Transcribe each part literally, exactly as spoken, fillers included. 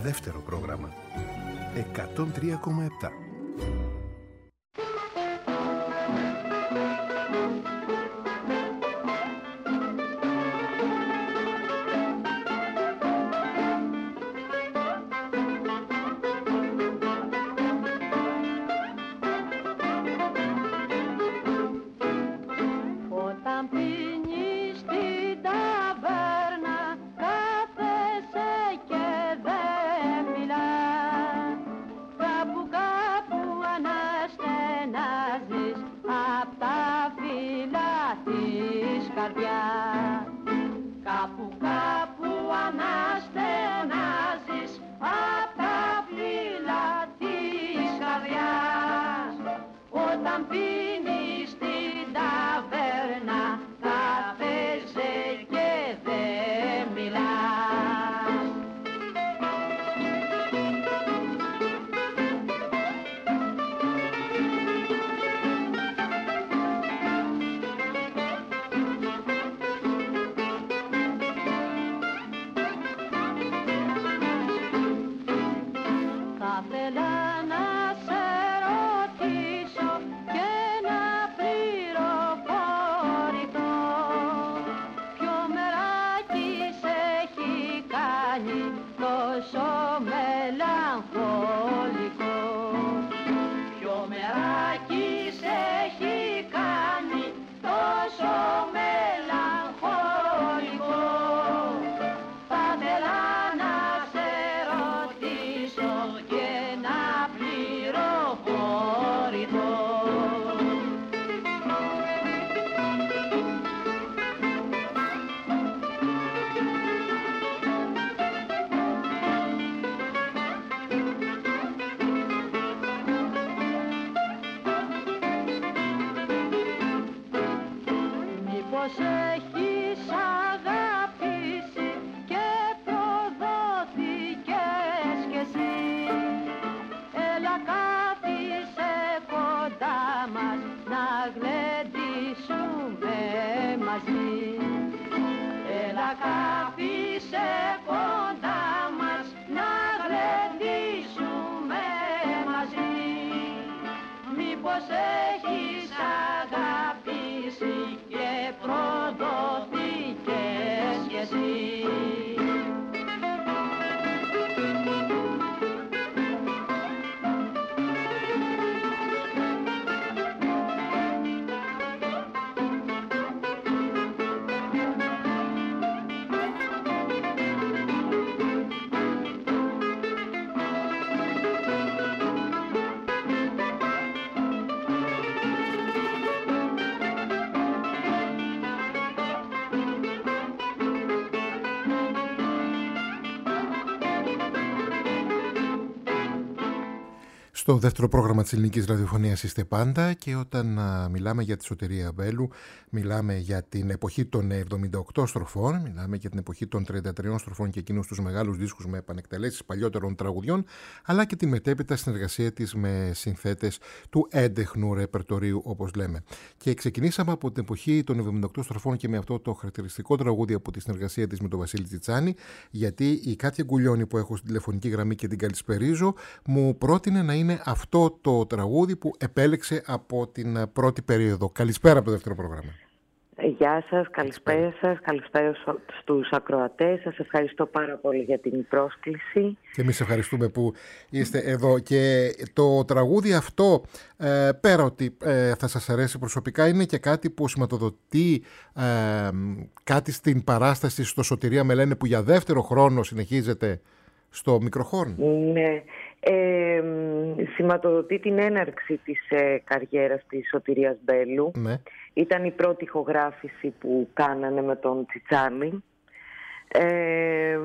δεύτερο πρόγραμμα. εκατόν τρία κόμμα επτά. Στο δεύτερο πρόγραμμα της ελληνικής ραδιοφωνίας είστε πάντα και όταν α, μιλάμε για τη Σωτηρία Μπέλου, μιλάμε για την εποχή των εβδομήντα οκτώ στροφών, μιλάμε για την εποχή των τριάντα τριών στροφών και εκείνους τους μεγάλους δίσκους με επανεκτελέσεις παλιότερων τραγουδιών, αλλά και την μετέπειτα συνεργασία της με συνθέτες του έντεχνου ρεπερτορίου, όπως λέμε. Και ξεκινήσαμε από την εποχή των εβδομήντα οκτώ στροφών και με αυτό το χαρακτηριστικό τραγούδι από τη συνεργασία της με τον Βασίλη Τσιτσάνη, γιατί η Κάτια Γκουλιώνη που έχω στην τηλεφωνική γραμμή και την καλησπερίζω, μου πρότεινε να είναι αυτό το τραγούδι που επέλεξε από την πρώτη περίοδο. Καλησπέρα από το δεύτερο πρόγραμμα. Γεια σας, καλησπέρα σας, καλησπέρα στους ακροατές. Σας ευχαριστώ πάρα πολύ για την πρόσκληση. Και εμείς ευχαριστούμε που είστε εδώ. Και το τραγούδι αυτό, ε, πέρα ότι ε, θα σας αρέσει προσωπικά, είναι και κάτι που σηματοδοτεί ε, κάτι στην παράσταση στο Σωτηρία με λένε, που για δεύτερο χρόνο συνεχίζεται στο Μικροχόρν. Ναι. Ε, σηματοδοτεί την έναρξη της ε, καριέρας της Σωτηρίας Μπέλου. Ναι. Ήταν η πρώτη ηχογράφηση που κάνανε με τον Τσιτσάνη. Ε,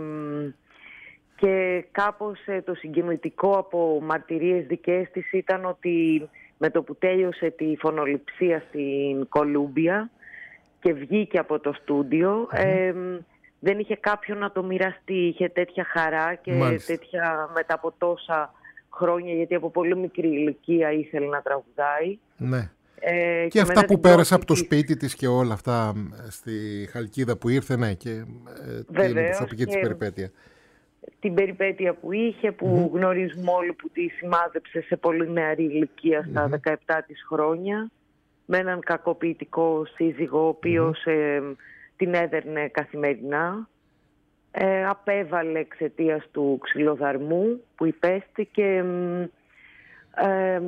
και κάπως ε, το συγκινητικό από μαρτυρίες δικές της ήταν ότι με το που τέλειωσε τη φωνοληψία στην Κολούμπια και βγήκε από το στούντιο, mm-hmm. ε, δεν είχε κάποιον να το μοιραστεί. Είχε τέτοια χαρά και Μάλιστα. τέτοια μετά από τόσα χρόνια, γιατί από πολύ μικρή ηλικία ήθελε να τραγουδάει. Ναι. Ε, και, και αυτά που πέρασε από το σπίτι της και όλα αυτά στη Χαλκίδα που ήρθε, ναι, και ε, την προσωπική της περιπέτεια. την περιπέτεια που είχε, που mm-hmm. γνωρίζουμε όλοι, που τη σημάδεψε σε πολύ νεαρή ηλικία, στα mm-hmm. δεκαεπτά της χρόνια, με έναν κακοποιητικό σύζυγο, ο οποίος mm-hmm. ε, την έδερνε καθημερινά. Ε, απέβαλε εξαιτίας του ξυλοδαρμού που υπέστη και ε,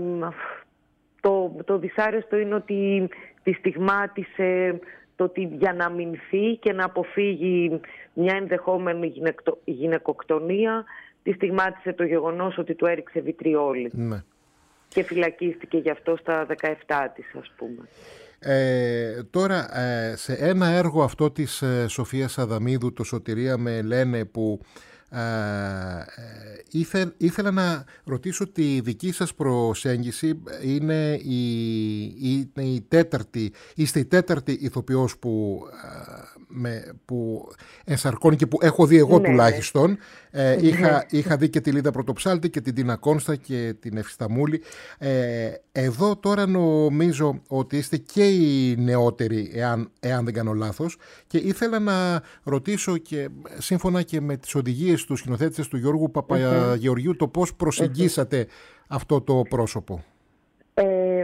το, το δυσάρεστο είναι ότι τη στιγμάτισε το ότι για να αμυνθεί και να αποφύγει μια ενδεχόμενη γυναικο, γυναικοκτονία, τη στιγμάτισε το γεγονός ότι του έριξε βιτριόλι. Ναι. Και φυλακίστηκε γι' αυτό στα δεκαεπτά της, ας πούμε. Ε, τώρα, ε, σε ένα έργο αυτό της ε, Σοφίας Αδαμίδου, το «Σωτηρία με λένε», που ε, ε, ήθε, ήθελα να ρωτήσω τη δική σας προσέγγιση. Είναι η, η, η τέταρτη, είστε η τέταρτη ηθοποιός που, ε, με, που ενσαρκώνει και που έχω δει εγώ, ναι, τουλάχιστον. Ε, είχα, είχα δει και τη Λίδα Πρωτοψάλτη και την Τίνα Κόνστα και την Ευσταμούλη. Ε, εδώ τώρα νομίζω ότι είστε και οι νεότεροι, εάν, εάν δεν κάνω λάθος, και ήθελα να ρωτήσω, και σύμφωνα και με τις οδηγίες του σκηνοθέτη του Γιώργου Παπαγεωργίου, το πώς προσεγγίσατε αυτό το πρόσωπο. Ε,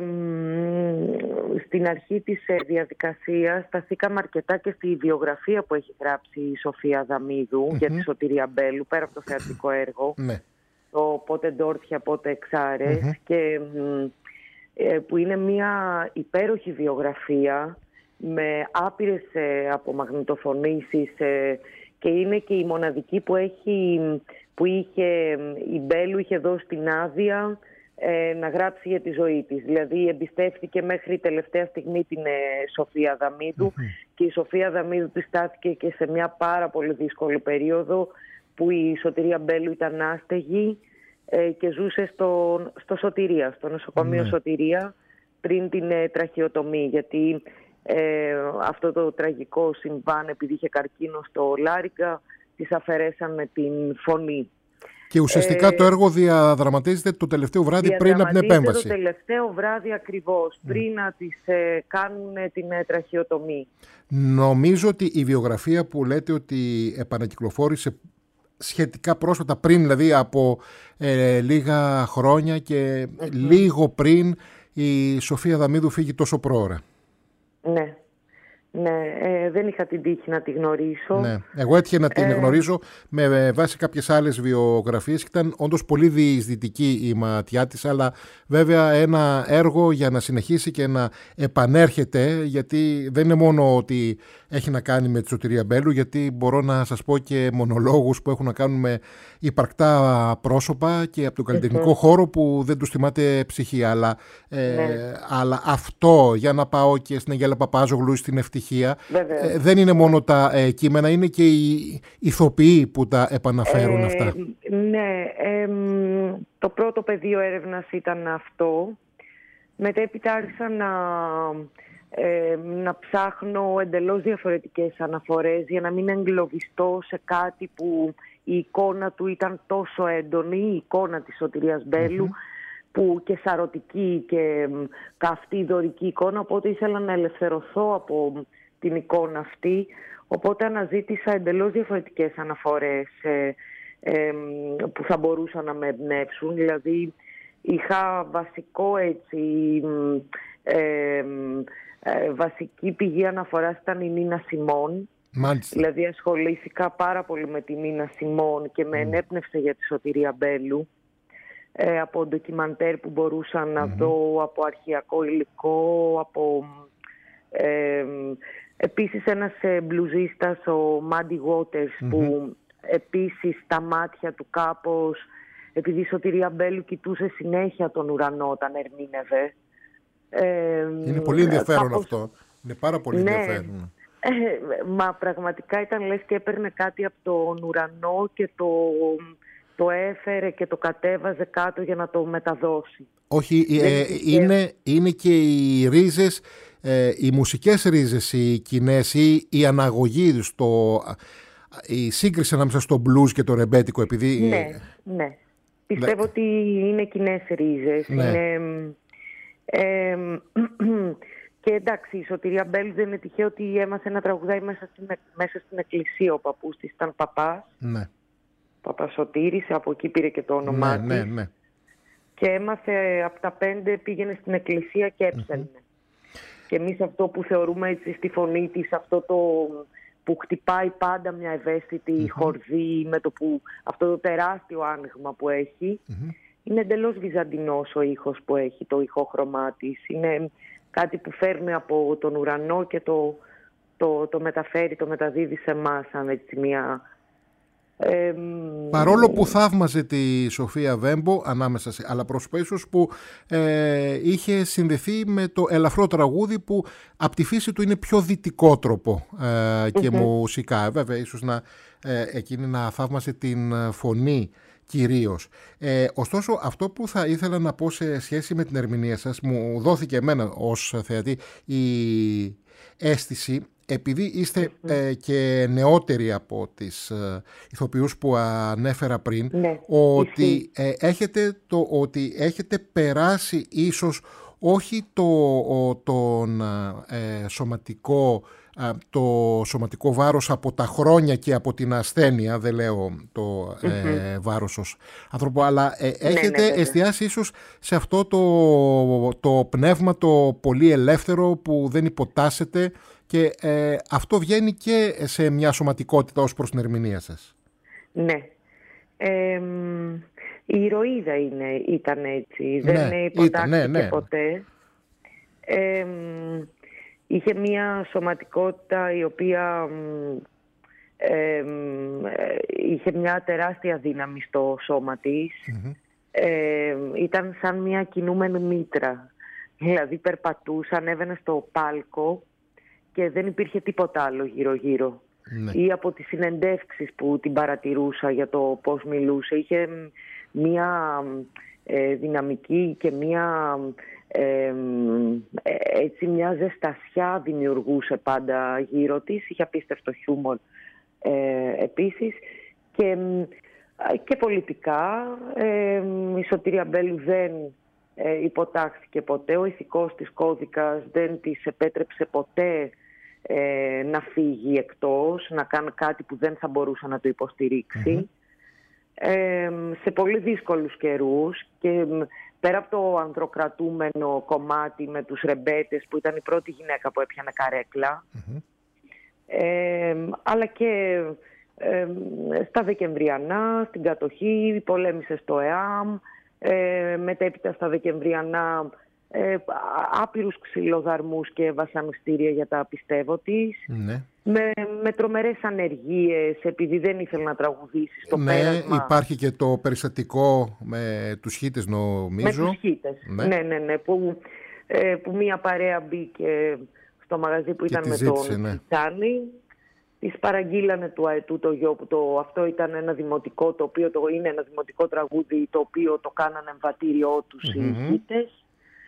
στην αρχή της διαδικασίας σταθήκαμε αρκετά και στη βιογραφία που έχει γράψει η Σοφία Αδαμίδου mm-hmm. για τη Σωτηρία Μπέλου, πέρα από το θεατρικό έργο, mm-hmm. το «Πότε ντόρθια, πότε εξάρες», mm-hmm. και ε, που είναι μια υπέροχη βιογραφία με άπειρες ε, απομαγνητοφωνήσεις, ε, και είναι και η μοναδική που, έχει, που είχε, η Μπέλου είχε δώσει την άδεια ε, να γράψει για τη ζωή της. Δηλαδή εμπιστεύτηκε μέχρι τελευταία στιγμή την ε, Σοφία Αδαμίδου mm-hmm. και η Σοφία Αδαμίδου της στάθηκε και σε μια πάρα πολύ δύσκολη περίοδο που η Σωτηρία Μπέλου ήταν άστεγη ε, και ζούσε στο, στο Σωτηρία, στο νοσοκομείο mm-hmm. Σωτηρία, πριν την ε, τραχεοτομή, γιατί Ε, αυτό το τραγικό συμβάν, επειδή είχε καρκίνο στο Λάριγκα, της αφαιρέσανε την φωνή. Και ουσιαστικά ε, το έργο διαδραματίζεται το τελευταίο βράδυ πριν από την επέμβαση. Το τελευταίο βράδυ ακριβώς, mm. πριν να της ε, κάνουν την ε, τραχεοτομή. Νομίζω ότι η βιογραφία που λέτε ότι επανακυκλοφόρησε σχετικά πρόσφατα, πριν δηλαδή από ε, λίγα χρόνια και mm-hmm. λίγο πριν η Σοφία Αδαμίδου φύγει τόσο πρόωρα. Ναι, ναι, ε, δεν είχα την τύχη να τη γνωρίσω. Ναι. Εγώ έτυχε να την ε... γνωρίζω με βάση κάποιες άλλες βιογραφίες και ήταν όντως πολύ διεισδυτική η ματιά της, αλλά βέβαια ένα έργο για να συνεχίσει και να επανέρχεται, γιατί δεν είναι μόνο ότι έχει να κάνει με τη Σωτηρία Μπέλου, γιατί μπορώ να σας πω και μονολόγους που έχουν να κάνουν με υπαρκτά πρόσωπα και από τον καλλιτεχνικό mm-hmm. χώρο που δεν τους θυμάται ψυχή. Αλλά, ε, ναι. αλλά αυτό, για να πάω και στην Αγγέλα Παπάζογλου, στην Ευτυχία, ε, δεν είναι μόνο τα ε, κείμενα, είναι και οι ηθοποιοί που τα επαναφέρουν ε, αυτά. Ναι, ε, το πρώτο πεδίο έρευνας ήταν αυτό. Μετέπειτα άρχισα να... Ε, να ψάχνω εντελώς διαφορετικές αναφορές για να μην εγκλωβιστώ σε κάτι που η εικόνα του ήταν τόσο έντονη, η εικόνα της Σωτηρίας Μπέλου, mm-hmm. που και σαρωτική και καυτή δωρική εικόνα, οπότε ήθελα να ελευθερωθώ από την εικόνα αυτή, οπότε αναζήτησα εντελώς διαφορετικές αναφορές ε, ε, που θα μπορούσαν να με εμπνεύσουν. Δηλαδή είχα βασικό έτσι ε, Ε, βασική πηγή αναφοράς ήταν η Νίνα Σιμών. Μάλιστα. Δηλαδή ασχολήθηκα πάρα πολύ με τη Νίνα Σιμών και με mm. ενέπνευσε για τη Σωτηρία Μπέλου, ε, από ντοκιμαντέρ που μπορούσα να mm. δω, από αρχαιακό υλικό, από ε, επίσης ένας ε, μπλουζίστας, ο Μάντι Waters, mm-hmm. που επίσης τα μάτια του κάπως, επειδή η Σωτηρία Μπέλου κοιτούσε συνέχεια τον ουρανό όταν ερμήνευε. Ε, είναι πολύ ενδιαφέρον κάπως... αυτό. Είναι πάρα πολύ ναι, ενδιαφέρον. Ε, μα πραγματικά ήταν λες και έπαιρνε κάτι από τον ουρανό και το, το έφερε και το κατέβαζε κάτω για να το μεταδώσει. Όχι, ε, είναι, είναι και οι ρίζες, ε, οι μουσικές ρίζες, οι κοινές, ή η αναγωγή, στο, η σύγκριση ανάμεσα στο blues και το ρεμπέτικο. Επειδή... Ναι, ναι. Πιστεύω ναι. ότι είναι κοινές ρίζες. Ναι. Είναι... Ε, και εντάξει, η Σωτηρία Μπέλου δεν είναι τυχαίο ότι έμαθε να τραγουδάει μέσα στην, μέσα στην εκκλησία. Ο παππούς της ήταν παπάς. Ναι. Παπασωτήρης, από εκεί πήρε και το όνομά ναι, της. ναι, ναι. Και έμαθε από τα πέντε, πήγαινε στην εκκλησία και έψελνε. Mm-hmm. Και εμείς αυτό που θεωρούμε έτσι στη φωνή της, αυτό το που χτυπάει πάντα μια ευαίσθητη mm-hmm. χορδή, με το που, αυτό το τεράστιο άνοιγμα που έχει, mm-hmm. είναι εντελώς βυζαντινός ο ήχος που έχει, το ηχόχρωμά της. Είναι κάτι που φέρνει από τον ουρανό και το, το, το μεταφέρει, το μεταδίδει σε εμάς, σαν έτσι μια... Ε, Παρόλο που θαύμαζε τη Σοφία Βέμπο ανάμεσα σε άλλα πρόσωπα, ίσως που ε, είχε συνδεθεί με το ελαφρό τραγούδι που από τη φύση του είναι πιο δυτικό τρόπο ε, και mm-hmm. μουσικά. Βέβαια, ίσως να, ε, εκείνη να θαύμαζε την φωνή κυρίως. Ε, ωστόσο, αυτό που θα ήθελα να πω σε σχέση με την ερμηνεία σας, μου δόθηκε εμένα ως θεατή η αίσθηση, επειδή είστε ε, και νεότεροι από τις ε, ηθοποιούς που ανέφερα πριν, ναι, ότι, ε, έχετε το, ότι έχετε περάσει ίσως όχι το, ο, τον ε, σωματικό, ε, το σωματικό βάρος από τα χρόνια και από την ασθένεια, δεν λέω το ε, mm-hmm. βάρος ως άνθρωπο, αλλά ε, έχετε ναι, ναι, εστιάσει ίσως σε αυτό το, το πνεύμα το πολύ ελεύθερο που δεν υποτάσσεται. Και ε, αυτό βγαίνει και σε μια σωματικότητα ως προς την ερμηνεία σας. Ναι. Ε, η ηρωίδα είναι, ήταν έτσι. Ναι, δεν υποτάχθηκε ναι, ναι. ποτέ. Ε, είχε μια σωματικότητα η οποία ε, είχε μια τεράστια δύναμη στο σώμα της. Mm-hmm. Ε, ήταν σαν μια κινούμενη μήτρα. Δηλαδή περπατούσε, ανέβαινε στο πάλκο και δεν υπήρχε τίποτα άλλο γύρω-γύρω. Ναι. Ή από τις συνεντεύξεις που την παρατηρούσα για το πώς μιλούσε. Είχε μία ε, δυναμική και μία, ε, έτσι, μια ζεστασιά δημιουργούσε πάντα γύρω της. Είχε απίστευτο χιούμορ ε, επίσης. Και, και πολιτικά ε, η Σωτήρια Μπέλου δεν ε, υποτάχθηκε ποτέ. Ο ηθικός της κώδικας δεν της επέτρεψε ποτέ Ε, να φύγει εκτός, να κάνει κάτι που δεν θα μπορούσε να το υποστηρίξει. Mm-hmm. Ε, σε πολύ δύσκολους καιρούς και πέρα από το ανδροκρατούμενο κομμάτι με τους ρεμπέτες που ήταν η πρώτη γυναίκα που έπιανε καρέκλα, mm-hmm. ε, αλλά και ε, στα Δεκεμβριανά, στην κατοχή, πολέμησε στο ΕΑΜ, ε, μετέπειτα στα Δεκεμβριανά Ε, άπειρους ξυλοδαρμούς και βασανιστήρια για τα πιστεύω της, ναι. με, με τρομερές ανεργίες επειδή δεν ήθελε να τραγουδήσει στο ναι, πέρασμα. Υπάρχει και το περιστατικό με τους Χίτες, νομίζω. Με τους Χίτες, ναι, ναι, ναι, ναι που, ε, που μία παρέα μπήκε στο μαγαζί που και ήταν με ζήτησε, τον ναι. Τσάνι. Της παραγγείλανε του αετού το γιο που το, αυτό ήταν ένα δημοτικό, το οποίο το, είναι ένα δημοτικό τραγούδι το οποίο το κάνανε εμβατήριό τους mm-hmm. οι Χίτες.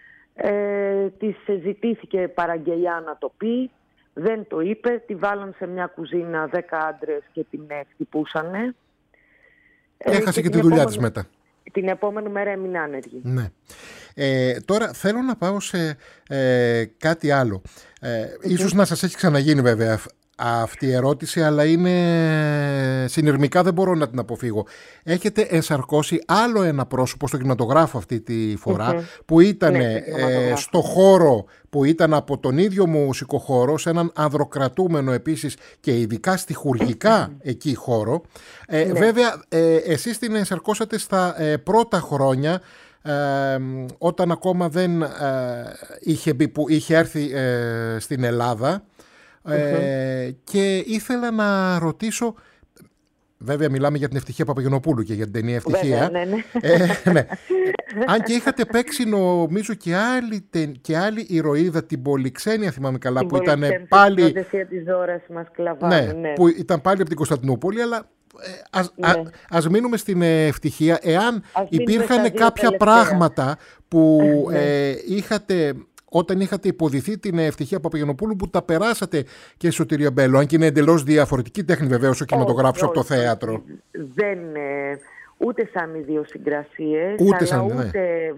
Ε, της ζητήθηκε παραγγελιά να το πει, δεν το είπε, τη βάλαν σε μια κουζίνα δέκα άντρες και την χτυπούσανε. Έχασε ε, και, και τη δουλειά της μετά. Την επόμενη μέρα έμεινε άνεργη. Ναι. Ε, τώρα θέλω να πάω σε ε, κάτι άλλο. Ε, mm-hmm. Ίσως να σας έχει ξαναγίνει βέβαια αυτή η ερώτηση, αλλά είναι συνειρμικά, δεν μπορώ να την αποφύγω. Έχετε ενσαρκώσει άλλο ένα πρόσωπο στο κινηματογράφο αυτή τη φορά, mm-hmm. που ήταν ναι, ε, στο χώρο που ήταν από τον ίδιο μουσικό χώρο, σε έναν ανδροκρατούμενο επίσης και ειδικά στιχουργικά εκεί χώρο. Ε, ναι. Βέβαια, ε, εσείς την ενσαρκώσατε στα ε, πρώτα χρόνια, Ε, όταν ακόμα δεν ε, είχε, μπει, που είχε έρθει ε, στην Ελλάδα. Ε, mm-hmm. Και ήθελα να ρωτήσω, βέβαια μιλάμε για την Ευτυχία Παπαγενοπούλου και για την ταινία Ευτυχία. Βέβαια, ναι, ναι. Ε, ναι. Αν και είχατε παίξει νομίζω και άλλη, και άλλη ηρωίδα, την Πολυξένια, θυμάμαι καλά, την που ήταν πάλι. Την Οδεσσία της Δώρας μας κλαβάνε, ναι, ναι. Που ήταν πάλι από την Κωνσταντινούπολη, αλλά ας, ναι. α, ας μείνουμε στην Ευτυχία. Εάν ας υπήρχαν κάποια πράγματα που ε, είχατε. Όταν είχατε υποδηθεί την Ευτυχία Παπαγενοπούλου που τα περάσατε και η Σωτήρια Μπέλου, αν και είναι εντελώς διαφορετική τέχνη βεβαίως ο κινηματογράφος από το θέατρο. Δεν, ούτε σαν ιδιοσυγκρασίες, ούτε αλλά σαν, ούτε, ναι.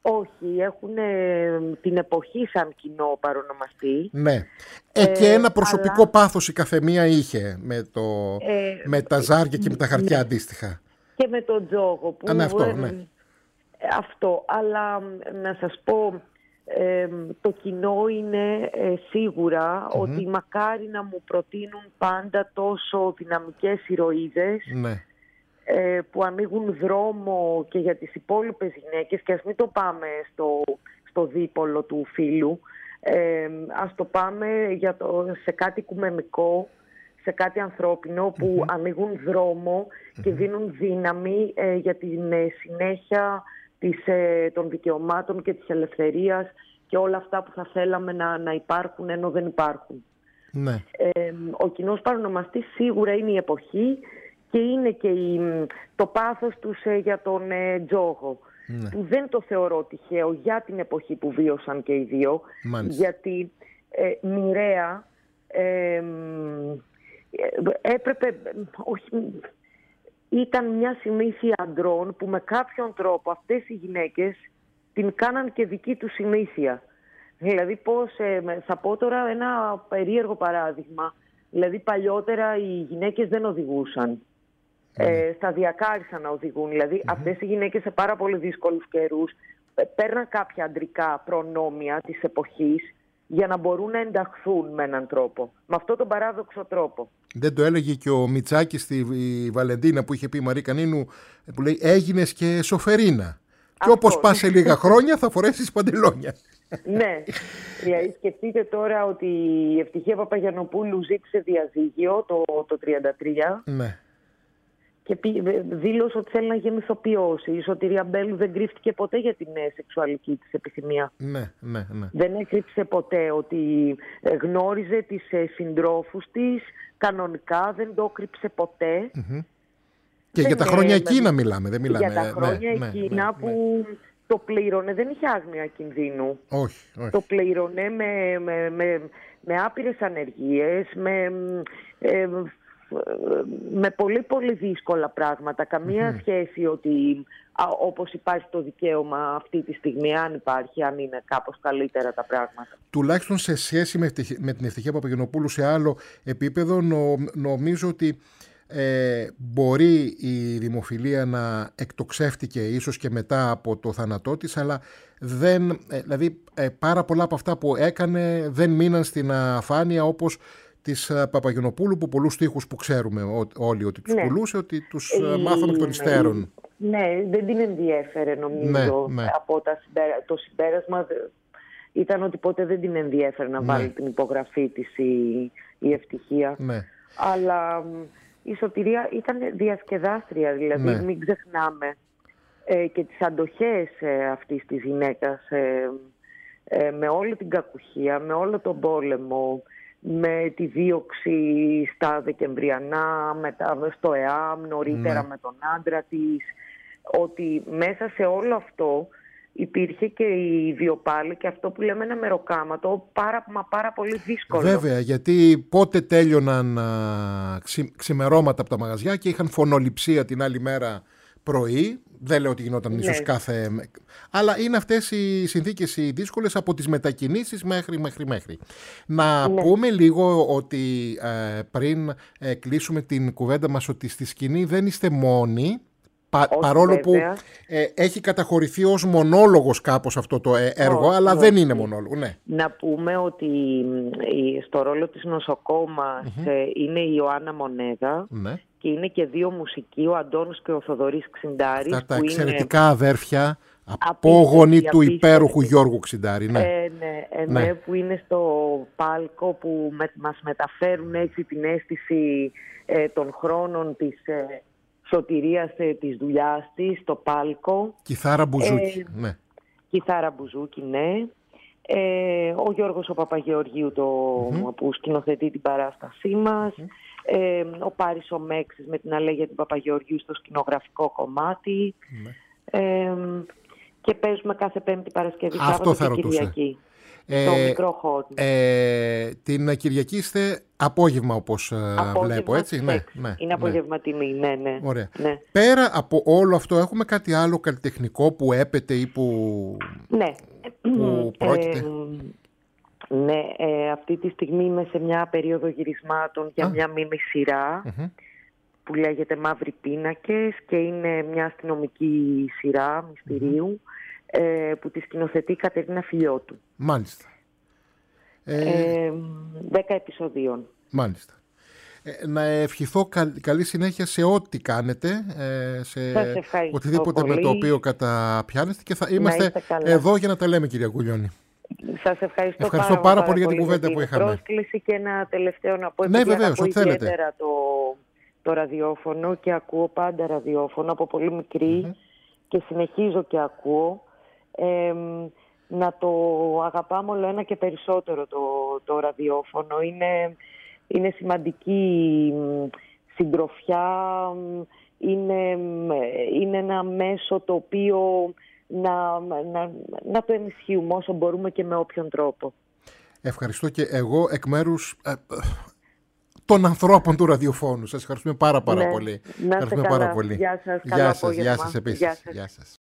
Όχι, έχουν ε, την εποχή σαν κοινό παρονομαστή. Ναι. Ε, και ε, ένα προσωπικό αλλά... πάθος η καθεμία είχε με, το, ε, με τα ζάρια και με τα χαρτιά ναι. αντίστοιχα. Και με τον τζόγο. Που, Α, ναι, αυτό, ε, ναι. αυτό. Αλλά να σας πω, ε, το κοινό είναι ε, σίγουρα mm-hmm. ότι μακάρι να μου προτείνουν πάντα τόσο δυναμικές ηρωίδες, ναι. ε, που ανοίγουν δρόμο και για τις υπόλοιπες γυναίκες, και ας μην το πάμε στο, στο δίπολο του φίλου, ε, ας το πάμε για το, σε κάτι οικουμενικό, σε κάτι ανθρώπινο που mm-hmm. ανοίγουν δρόμο mm-hmm. και δίνουν δύναμη ε, για την ε, συνέχεια της, ε, των δικαιωμάτων και της ελευθερίας και όλα αυτά που θα θέλαμε να, να υπάρχουν ενώ δεν υπάρχουν. Ναι. Ε, ο κοινός παρονομαστής σίγουρα είναι η εποχή και είναι και η, το πάθος τους ε, για τον ε, τζόγο. Ναι. Που δεν το θεωρώ τυχαίο για την εποχή που βίωσαν και οι δύο. Μάλιστα. Γιατί ε, μοιραία ε, έπρεπε, όχι, ήταν μια συνήθεια αντρών που με κάποιον τρόπο αυτές οι γυναίκες την κάναν και δική τους συνήθεια. Δηλαδή πώς, ε, θα πω τώρα ένα περίεργο παράδειγμα, δηλαδή παλιότερα οι γυναίκες δεν οδηγούσαν. Mm. Ε, σταδιακά άρχισαν να οδηγούν, δηλαδή mm-hmm. αυτές οι γυναίκες σε πάρα πολύ δύσκολους καιρούς παίρναν κάποια αντρικά προνόμια της εποχής για να μπορούν να ενταχθούν με έναν τρόπο, με αυτόν τον παράδοξο τρόπο. Δεν το έλεγε και ο Μητσάκης στη Βαλεντίνα που είχε πει η Μαρή Κανίνου, που λέει έγινες και σοφερίνα. Και όπως πας σε λίγα χρόνια θα φορέσεις παντελόνια. Ναι, δηλαδή σκεφτείτε τώρα ότι η Ευτυχία Παπαγιαννοπούλου ζήτησε διαζύγιο το, το τριάντα τρία. Ναι. Και δήλωσε ότι θέλει να γίνει ηθοποιός. Η Σωτηρία Μπέλου δεν κρύφτηκε ποτέ για την σεξουαλική της επιθυμία. Ναι, ναι, ναι. Δεν έκρυψε ποτέ ότι γνώριζε τις συντρόφους της κανονικά, δεν το έκρυψε ποτέ. Mm-hmm. Και δεν για τα χρόνια εκείνα με... μιλάμε, δεν μιλάμε. Για τα χρόνια ναι, εκείνα ναι, που ναι. το πλήρωνε, δεν είχε άγνοια κινδύνου. Όχι, όχι. Το πλήρωνε με, με, με, με άπειρες ανεργίες, με... Ε, με πολύ πολύ δύσκολα πράγματα. Καμία mm-hmm. σχέση ότι α, όπως υπάρχει το δικαίωμα αυτή τη στιγμή, αν υπάρχει, αν είναι κάπως καλύτερα τα πράγματα. Τουλάχιστον σε σχέση με, με την Ευτυχία Παπαγιαννοπούλου σε άλλο επίπεδο, νο, νομίζω ότι ε, μπορεί η δημοφιλία να εκτοξεύτηκε ίσως και μετά από το θάνατό της, αλλά δεν, ε, δηλαδή ε, πάρα πολλά από αυτά που έκανε δεν μείναν στην αφάνεια όπως της Παπαγιαννοπούλου, που πολλούς στίχους που ξέρουμε όλοι ότι τους ναι. πουλούσε, ότι τους ε, μάθαμε εκ των υστέρων. Ναι, δεν την ενδιέφερε νομίζω. Ναι, ναι. Από τα συμπέρα... το συμπέρασμα ήταν ότι ποτέ δεν την ενδιέφερε να ναι. βάλει την υπογραφή της η, η Ευτυχία. Ναι. Αλλά η Σωτηρία ήταν διασκεδάστρια, δηλαδή ναι. μην ξεχνάμε ε, και τις αντοχές ε, αυτής της γυναίκας ε, ε, με όλη την κακουχία, με όλο τον πόλεμο, με τη δίωξη στα Δεκεμβριανά, μετά στο ΕΑΜ, νωρίτερα ναι. με τον άντρα της, ότι μέσα σε όλο αυτό υπήρχε και η βιοπάλη και αυτό που λέμε ένα μεροκάματο πάρα, μα πάρα πολύ δύσκολο. Βέβαια, γιατί πότε τέλειωναν α, ξυ, ξημερώματα από τα μαγαζιά και είχαν φωνοληψία την άλλη μέρα πρωί. Δεν λέω ότι γινόταν ίσως ναι. κάθε... Αλλά είναι αυτές οι συνθήκες οι δύσκολες από τις μετακινήσεις μέχρι μέχρι μέχρι. Να ναι. πούμε λίγο ότι ε, πριν ε, κλείσουμε την κουβέντα μας ότι στη σκηνή δεν είστε μόνοι, πα, παρόλο βέβαια. που ε, έχει καταχωρηθεί ως μονόλογος κάπως αυτό το έργο, όχι, αλλά όχι. δεν είναι μονόλογο. Ναι. Να πούμε ότι στο ρόλο της νοσοκόμας mm-hmm. είναι η Ιωάννα Μονέδα. Ναι. Και είναι και δύο μουσικοί, ο Αντώνης και ο Θοδωρής Ξιντάρης. Αυτά τα εξαιρετικά είναι... αδέρφια, απόγονοι του υπέροχου Γιώργου Ξιντάρη. Ναι. Ε, ναι, ε, ναι, ναι, που είναι στο πάλκο που με, μας μεταφέρουν έτσι την αίσθηση ε, των χρόνων της ε, σωτηρίας ε, της δουλειάς της, στο πάλκο. Κιθάρα μπουζούκι, ε, ναι. Κιθάρα μπουζούκι, ναι. Ε, ο Γιώργος ο Παπαγεωργίου το, mm-hmm. που σκηνοθετεί την παράστασή μας. Mm-hmm. Ε, ο Πάρης ο Μέξης με την Αλέγια του Παπαγεωργίου στο σκηνογραφικό κομμάτι mm. ε, και παίζουμε κάθε Πέμπτη, Παρασκευή, Αυτό Σάββατο και Κυριακή. στο μικρό χώρο. Ε, την Κυριακή είστε απόγευμα, όπως απόγευμα βλέπω, έτσι. Ναι, ναι, είναι απογευματινή, ναι, ναι. Ωραία. Ναι. Πέρα από όλο αυτό, έχουμε κάτι άλλο καλλιτεχνικό που έπεται ή που, ναι. που πρόκειται? Ε, ναι, ε, αυτή τη στιγμή είμαι σε μια περίοδο γυρισμάτων για Α. μια μίνι σειρά mm-hmm. που λέγεται Μαύροι Πίνακες και είναι μια αστυνομική σειρά μυστηρίου mm-hmm. ε, που τη σκηνοθετεί η Κατερίνα Φιλιώτου. Μάλιστα. Ε, δέκα επεισοδίων. Μάλιστα. Ε, να ευχηθώ καλ, καλή συνέχεια σε ό,τι κάνετε, ε, σε οτιδήποτε πολύ. με το οποίο καταπιάνεστε και θα είμαστε εδώ για να τα λέμε, κυρία Κουλιώνη. Σας ευχαριστώ, ευχαριστώ πάρα, πάρα πολύ για την κουβέντα που είχαμε. Πρόσκληση και ένα τελευταίο να πω. Ναι, βεβαίως, ό,τι θέλετε. Ιδιαίτερα το, το ραδιόφωνο και ακούω πάντα ραδιόφωνο από πολύ μικρή mm-hmm. και συνεχίζω και ακούω. Ε, να το αγαπάμε όλο ένα και περισσότερο το, το ραδιόφωνο. Είναι, είναι σημαντική συντροφιά, είναι, είναι ένα μέσο το οποίο να, να, να το ενισχύουμε όσο μπορούμε και με όποιον τρόπο. Ευχαριστώ και εγώ εκ μέρους ε, των ανθρώπων του ραδιοφώνου. Σας ευχαριστούμε πάρα πάρα ναι, πολύ. Να είστε καλά. Πάρα πολύ. Γεια σας. Γεια σας, γεια σας επίσης. Γεια σας. Γεια σας.